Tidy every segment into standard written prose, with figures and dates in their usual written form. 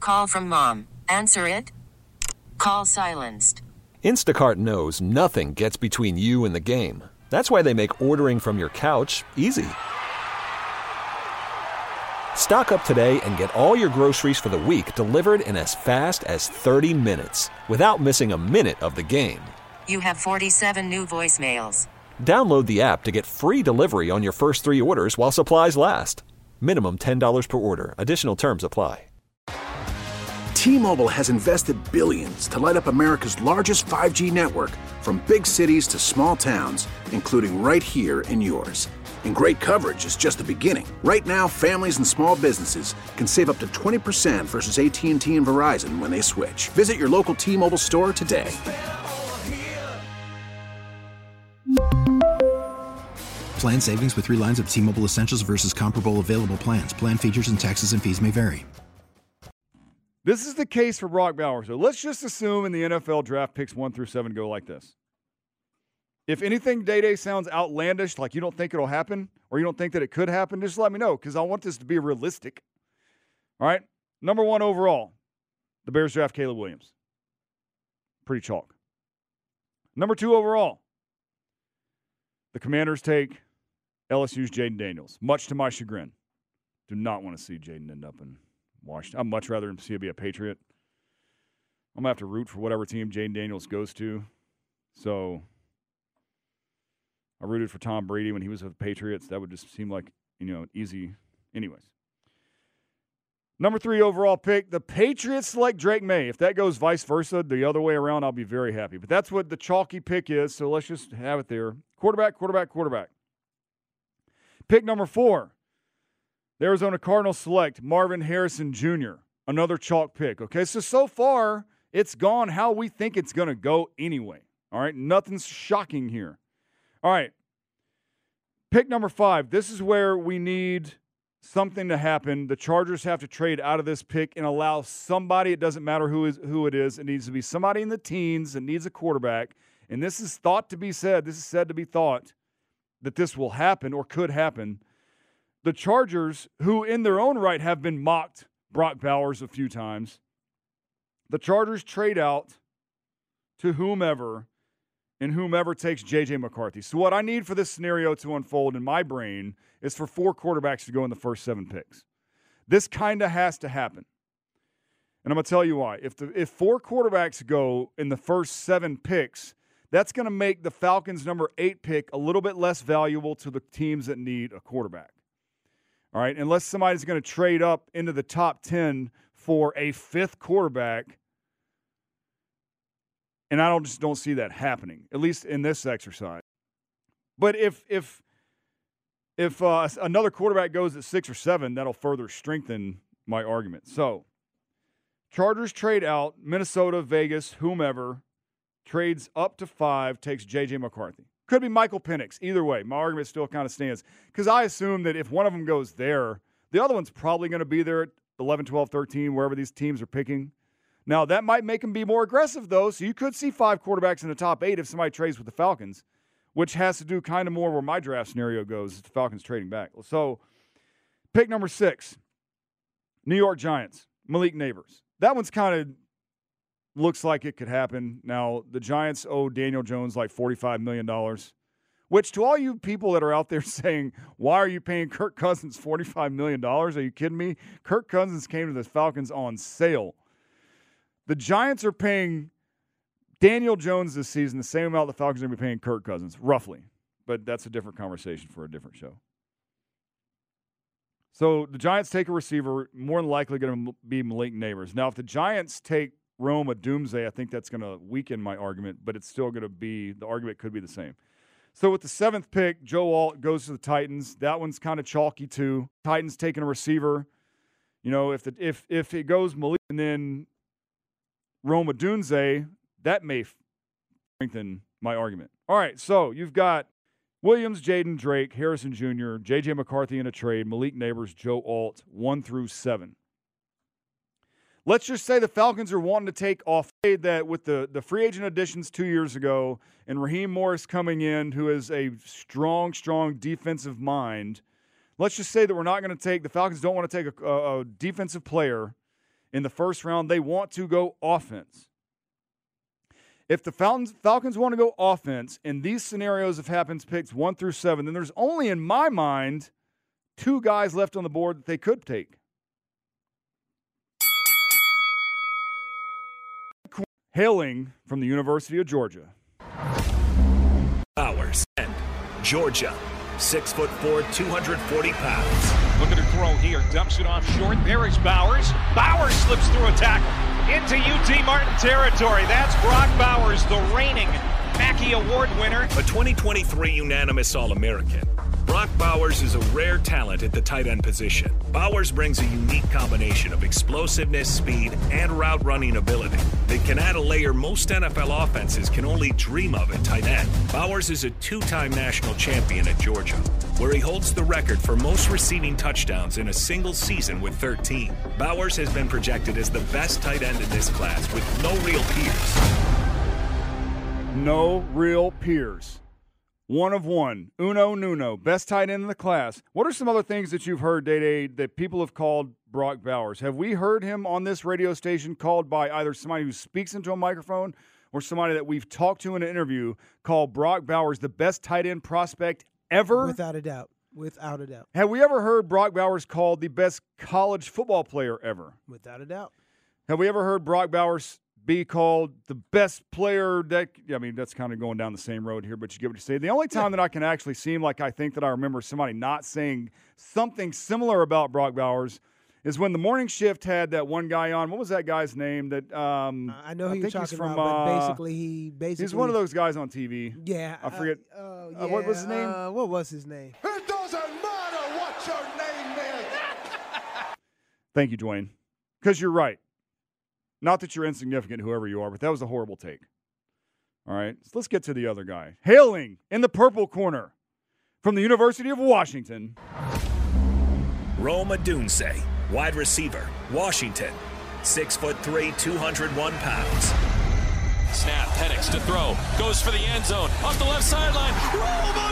Call from mom. Answer it. Call silenced. Instacart knows nothing gets between you and the game. That's why they make ordering from your couch easy. Stock up today and get all your groceries for the week delivered in as fast as 30 minutes without missing a minute of the game. You have 47 new voicemails. Download the app to get free delivery on your first 3 orders while supplies last. Minimum $10 per order. Additional terms apply. T-Mobile has invested billions to light up America's largest 5G network, from big cities to small towns, including right here in yours. And great coverage is just the beginning. Right now, families and small businesses can save up to 20% versus AT&T and Verizon when they switch. Visit your local T-Mobile store today. Plan savings with 3 lines of T-Mobile Essentials versus comparable available plans. Plan features and taxes and fees may vary. This is the case for Brock Bowers. So let's just assume in the NFL draft picks 1 through 7 go like this. If anything Day-Day sounds outlandish, like you don't think it'll happen, or you don't think that it could happen, just let me know, because I want this to be realistic. All right? Number 1 overall, the Bears draft Caleb Williams. Pretty chalk. Number 2 overall, the Commanders take LSU's Jaden Daniels, much to my chagrin. Do not want to see Jaden end up in Washington. I'd much rather see him be a Patriot. I'm going to have to root for whatever team Jaden Daniels goes to. So I rooted for Tom Brady when he was with the Patriots. That would just seem like, easy. Anyways. Number 3 overall pick, the Patriots select Drake May. If that goes vice versa, the other way around, I'll be very happy. But that's what the chalky pick is, so let's just have it there. Quarterback. Pick number 4, the Arizona Cardinals select Marvin Harrison Jr., another chalk pick. Okay, so far, it's gone how we think it's going to go anyway. All right, nothing's shocking here. All right, pick number 5. This is where we need something to happen. The Chargers have to trade out of this pick and allow somebody, it doesn't matter who it is, it needs to be somebody in the teens that needs a quarterback. And this is thought to be said, this is said to be thought that this will happen or could happen. The Chargers, who in their own right have been mocked Brock Bowers a few times, the Chargers trade out to whomever, and whomever takes J.J. McCarthy. So what I need for this scenario to unfold in my brain is for 4 quarterbacks to go in the first 7 picks. This kind of has to happen. And I'm going to tell you why. If 4 quarterbacks go in the first 7 picks, that's going to make the Falcons' number 8 pick a little bit less valuable to the teams that need a quarterback. All right, unless somebody's going to trade up into the top 10 for a 5th quarterback, and I just don't see that happening, at least in this exercise. But if another quarterback goes at 6 or 7, that'll further strengthen my argument. So, Chargers trade out, Minnesota, Vegas, whomever, trades up to 5, takes J.J. McCarthy. Could be Michael Penix. Either way, my argument still kind of stands. Because I assume that if one of them goes there, the other one's probably going to be there at 11, 12, 13, wherever these teams are picking. Now, that might make them be more aggressive, though, so you could see 5 quarterbacks in the top 8 if somebody trades with the Falcons, which has to do kind of more where my draft scenario goes, is the Falcons trading back. So, pick number 6, New York Giants, Malik Neighbors. That one's kind of looks like it could happen. Now, the Giants owe Daniel Jones like $45 million, which to all you people that are out there saying, why are you paying Kirk Cousins $45 million? Are you kidding me? Kirk Cousins came to the Falcons on sale. The Giants are paying Daniel Jones this season the same amount the Falcons are going to be paying Kirk Cousins, roughly. But that's a different conversation for a different show. So the Giants take a receiver, more than likely going to be Malik Neighbors. Now, if the Giants take Rome Odunze, I think that's going to weaken my argument, but it's still going to be, the argument could be the same. So with the 7th pick, Joe Alt goes to the Titans. That one's kind of chalky too. Titans taking a receiver. If it goes Malik and then Rome Odunze, that may strengthen my argument. All right, so you've got Williams, Jaden, Drake, Harrison Jr., J.J. McCarthy in a trade, Malik Neighbors, Joe Alt, 1 through 7. Let's just say the Falcons are wanting to take off that with the free agent additions 2 years ago and Raheem Morris coming in, who is a strong defensive mind. Let's just say that we're not going to take, the Falcons don't want to take a defensive player in the first round. They want to go offense. If the Falcons want to go offense, in these scenarios of happens picks 1 through 7, then there's only, in my mind, 2 guys left on the board that they could take. Hailing from the University of Georgia. Bowers and Georgia, 6'4", 240 pounds. Looking to throw here, dumps it off short. There is Bowers. Bowers slips through a tackle into UT Martin territory. That's Brock Bowers, the reigning Mackey Award winner. A 2023 unanimous All-American. Brock Bowers is a rare talent at the tight end position. Bowers brings a unique combination of explosiveness, speed, and route running ability that can add a layer most NFL offenses can only dream of at tight end. Bowers is a 2-time national champion at Georgia, where he holds the record for most receiving touchdowns in a single season with 13. Bowers has been projected as the best tight end in this class with no real peers. No real peers. One of one. Uno Nuno. Best tight end in the class. What are some other things that you've heard, Day-Day, that people have called Brock Bowers? Have we heard him on this radio station called by either somebody who speaks into a microphone or somebody that we've talked to in an interview called Brock Bowers the best tight end prospect ever? Without a doubt. Without a doubt. Have we ever heard Brock Bowers called the best college football player ever? Without a doubt. Have we ever heard Brock Bowers be called the best player that, I mean, that's kind of going down the same road here, but you get what you say. The only time that I can actually seem like I think that I remember somebody not saying something similar about Brock Bowers is when the morning shift had that one guy on. What was that guy's name? That I know who you're talking about, but basically he's one of those guys on TV. Yeah. I forget. Yeah, what was his name? What was his name? It doesn't matter what your name is. Thank you, Dwayne. Because you're right. Not that you're insignificant, whoever you are, but that was a horrible take. All right, so let's get to the other guy. Hailing in the purple corner from the University of Washington. Rome Odunze, wide receiver, Washington, 6'3", 201 pounds. Snap, Penix to throw, goes for the end zone, off the left sideline. Rome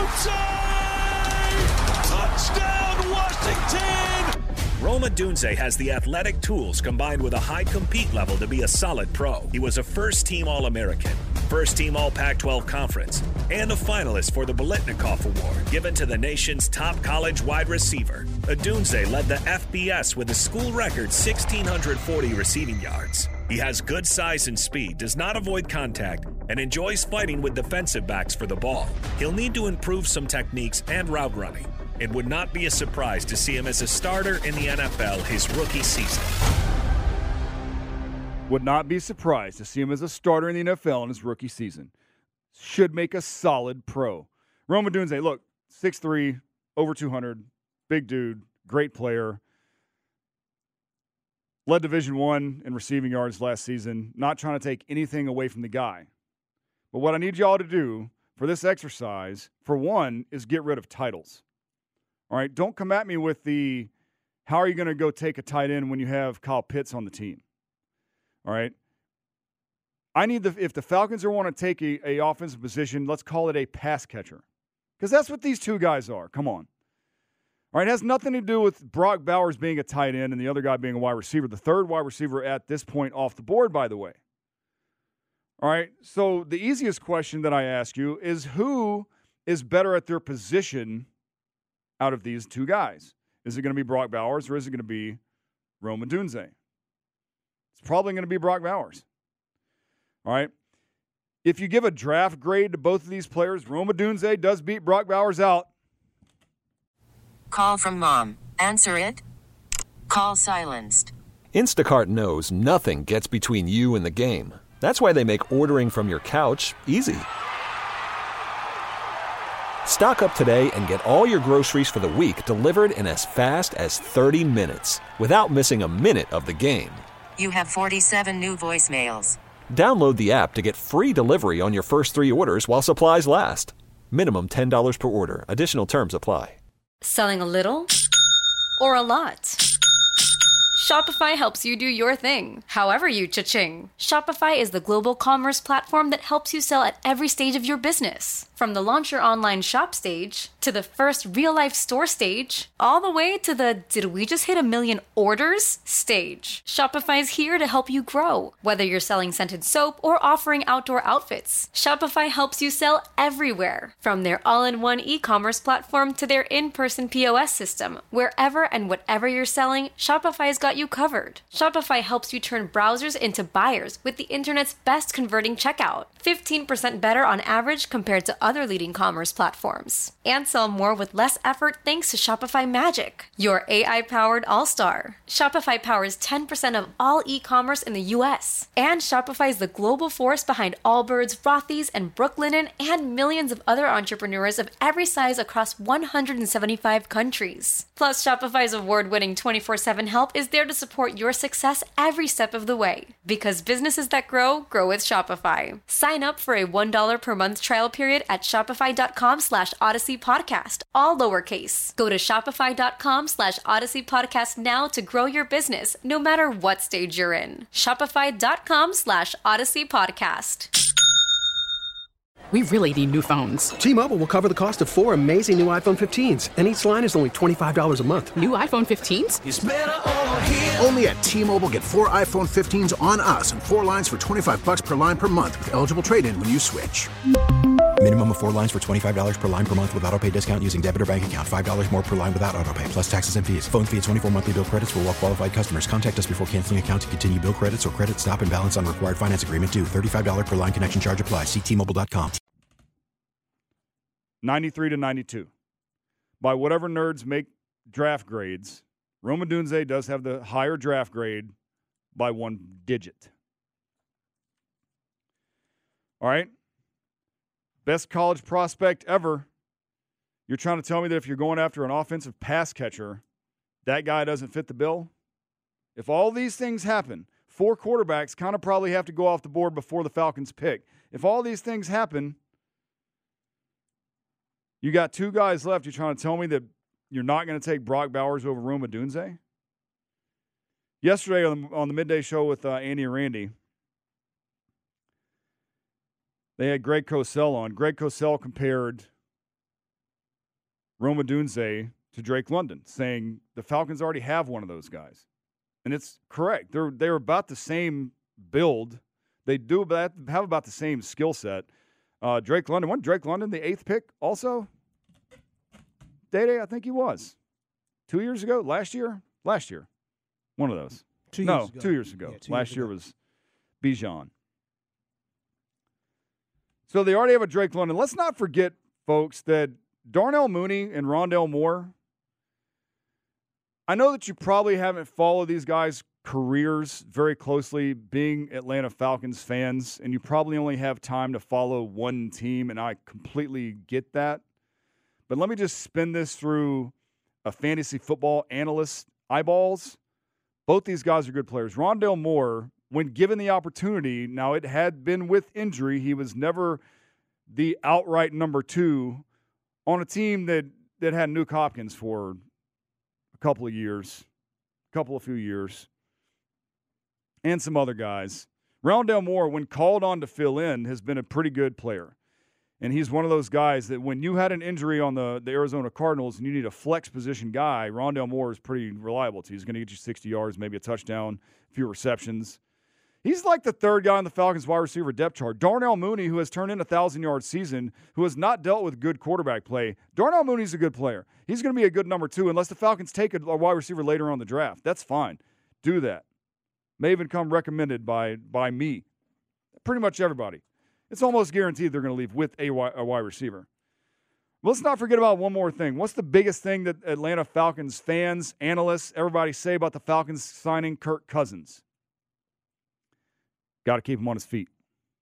Odunze! Touchdown, Washington! Rome Odunze has the athletic tools combined with a high compete level to be a solid pro. He was a first-team All-American, first-team All-Pac-12 Conference, and a finalist for the Biletnikoff Award given to the nation's top college wide receiver. Odunze led the FBS with a school record 1,640 receiving yards. He has good size and speed, does not avoid contact, and enjoys fighting with defensive backs for the ball. He'll need to improve some techniques and route running. It would not be a surprise to see him as a starter in the NFL his rookie season. Would not be surprised to see him as a starter in the NFL in his rookie season. Should make a solid pro. Rome Odunze, look, 6'3", over 200, big dude, great player. Led Division I in receiving yards last season. Not trying to take anything away from the guy. But what I need y'all to do for this exercise, for one, is get rid of titles. All right, don't come at me with the, how are you going to go take a tight end when you have Kyle Pitts on the team? All right. I need if the Falcons want to take a offensive position, let's call it a pass catcher. Because that's what these two guys are. Come on. All right, it has nothing to do with Brock Bowers being a tight end and the other guy being a wide receiver. The third wide receiver at this point off the board, by the way. All right, so the easiest question that I ask you is who is better at their position out of these two guys? Is it going to be Brock Bowers or is it going to be Rome Odunze? It's probably going to be Brock Bowers. All right. If you give a draft grade to both of these players, Rome Odunze does beat Brock Bowers out. Call from mom. Answer it. Call silenced. Instacart knows nothing gets between you and the game. That's why they make ordering from your couch easy. Stock up today and get all your groceries for the week delivered in as fast as 30 minutes without missing a minute of the game. You have 47 new voicemails. Download the app to get free delivery on your first 3 orders while supplies last. Minimum $10 per order. Additional terms apply. Selling a little or a lot? Shopify helps you do your thing, however you cha-ching. Shopify is the global commerce platform that helps you sell at every stage of your business. From the launch your online shop stage, to the first real-life store stage, all the way to the did we just hit 1 million orders stage. Shopify's here to help you grow. Whether you're selling scented soap or offering outdoor outfits, Shopify helps you sell everywhere. From their all-in-one e-commerce platform to their in-person POS system, wherever and whatever you're selling, Shopify's got you covered. Shopify helps you turn browsers into buyers with the internet's best converting checkout. 15% better on average compared to other leading commerce platforms. And sell more with less effort thanks to Shopify Magic, your AI-powered all-star. Shopify powers 10% of all e-commerce in the US. And Shopify is the global force behind Allbirds, Rothy's, and Brooklinen, and millions of other entrepreneurs of every size across 175 countries. Plus, Shopify's award-winning 24/7 help is there to support your success every step of the way. Because businesses that grow with Shopify. Sign up for a $1 per month trial period at shopify.com/Odyssey Podcast, all lowercase. Go to shopify.com/Odyssey Podcast now to grow your business, no matter what stage you're in. Shopify.com/Odyssey Podcast. We really need new phones. T-Mobile will cover the cost of 4 amazing new iPhone 15s, and each line is only $25 a month. New iPhone 15s? It's better over here. Only at T-Mobile, get 4 iPhone 15s on us and 4 lines for $25 per line per month with eligible trade-in when you switch. Minimum of 4 lines for $25 per line per month with auto-pay discount using debit or bank account. $5 more per line without auto-pay, plus taxes and fees. Phone fee at 24 monthly bill credits for well-qualified customers. Contact us before canceling account to continue bill credits or credit stop and balance on required finance agreement due. $35 per line connection charge applies. See T-Mobile.com. 93-92. By whatever nerds make draft grades, Rome Odunze does have the higher draft grade by 1 digit. All right? Best college prospect ever. You're trying to tell me that if you're going after an offensive pass catcher, that guy doesn't fit the bill? If all these things happen, 4 quarterbacks kind of probably have to go off the board before the Falcons pick. If all these things happen, you got 2 guys left. You're trying to tell me that you're not going to take Brock Bowers over Rome Odunze? Yesterday on the midday show with Andy and Randy, they had Greg Cosell on. Greg Cosell compared Rome Odunze to Drake London, saying the Falcons already have one of those guys. And it's correct. They're about the same build. They do have about the same skill set. Drake London, wasn't Drake London the 8th pick also? Day, I think he was. 2 years ago? Last year? One of those. 2 years ago. 2 years ago. Yeah, 2 Last years year ago. was Bijan. So they already have a Drake London. Let's not forget, folks, that Darnell Mooney and Rondale Moore, I know that you probably haven't followed these guys' careers very closely, being Atlanta Falcons fans, and you probably only have time to follow one team, and I completely get that. But let me just spin this through a fantasy football analyst eyeballs. Both these guys are good players. Rondale Moore, when given the opportunity, now it had been with injury, he was never the outright number 2 on a team that had Nuke Hopkins for a few years, and some other guys. Rondale Moore, when called on to fill in, has been a pretty good player. And he's one of those guys that when you had an injury on the Arizona Cardinals and you need a flex position guy, Rondale Moore is pretty reliable. He's going to get you 60 yards, maybe a touchdown, a few receptions. He's like the 3rd guy on the Falcons wide receiver depth chart. Darnell Mooney, who has turned in a 1,000-yard season, who has not dealt with good quarterback play. Darnell Mooney's a good player. He's going to be a good number 2 unless the Falcons take a wide receiver later on in the draft. That's fine. Do that. May even come recommended by me. Pretty much everybody. It's almost guaranteed they're going to leave with a wide receiver. Let's not forget about one more thing. What's the biggest thing that Atlanta Falcons fans, analysts, everybody say about the Falcons signing Kirk Cousins? Got to keep him on his feet.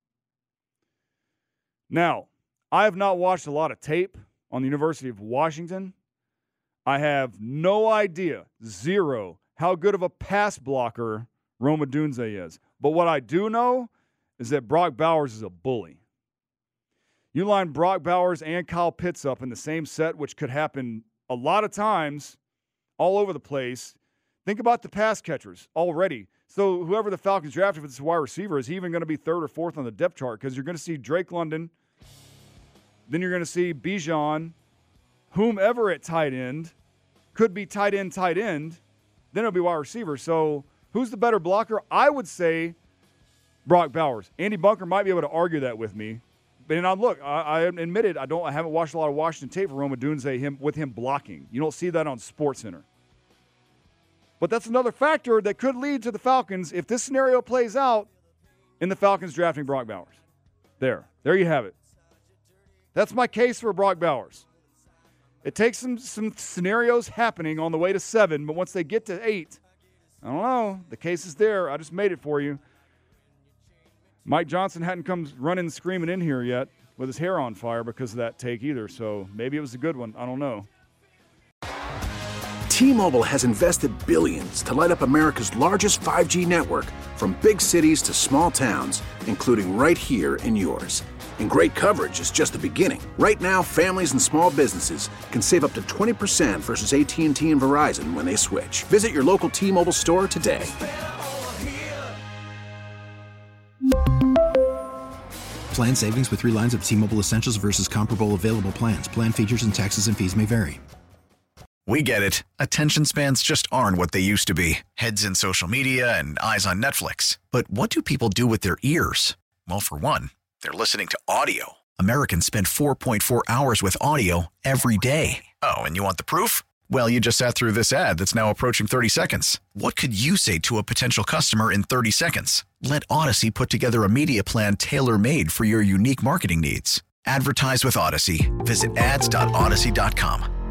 Now, I have not watched a lot of tape on the University of Washington. I have no idea, zero, how good of a pass blocker Rome Odunze is. But what I do know is that Brock Bowers is a bully. You line Brock Bowers and Kyle Pitts up in the same set, which could happen a lot of times all over the place. Think about the pass catchers already. So whoever the Falcons drafted for this wide receiver, is he even going to be 3rd or 4th on the depth chart? Because you're going to see Drake London, Then you're going to see Bijan, whomever at tight end, could be tight end. Then it'll be wide receiver. So who's the better blocker? I would say Brock Bowers. Andy Bunker might be able to argue that with me. But I admitted I haven't watched a lot of Washington tape for Rome Odunze with him blocking. You don't see that on SportsCenter. But that's another factor that could lead to the Falcons if this scenario plays out in the Falcons drafting Brock Bowers. There you have it. That's my case for Brock Bowers. It takes some scenarios happening on the way to 7, but once they get to 8, I don't know. The case is there. I just made it for you. Mike Johnson hadn't come running screaming in here yet with his hair on fire because of that take either, so maybe it was a good one. I don't know. T-Mobile has invested billions to light up America's largest 5G network, from big cities to small towns, including right here in yours. And great coverage is just the beginning. Right now, families and small businesses can save up to 20% versus AT&T and Verizon when they switch. Visit your local T-Mobile store today. Plan savings with 3 lines of T-Mobile Essentials versus comparable available plans. Plan features and taxes and fees may vary. We get it. Attention spans just aren't what they used to be. Heads in social media and eyes on Netflix. But what do people do with their ears? Well, for one, they're listening to audio. Americans spend 4.4 hours with audio every day. Oh, and you want the proof? Well, you just sat through this ad that's now approaching 30 seconds. What could you say to a potential customer in 30 seconds? Let Odyssey put together a media plan tailor-made for your unique marketing needs. Advertise with Odyssey. Visit ads.odyssey.com.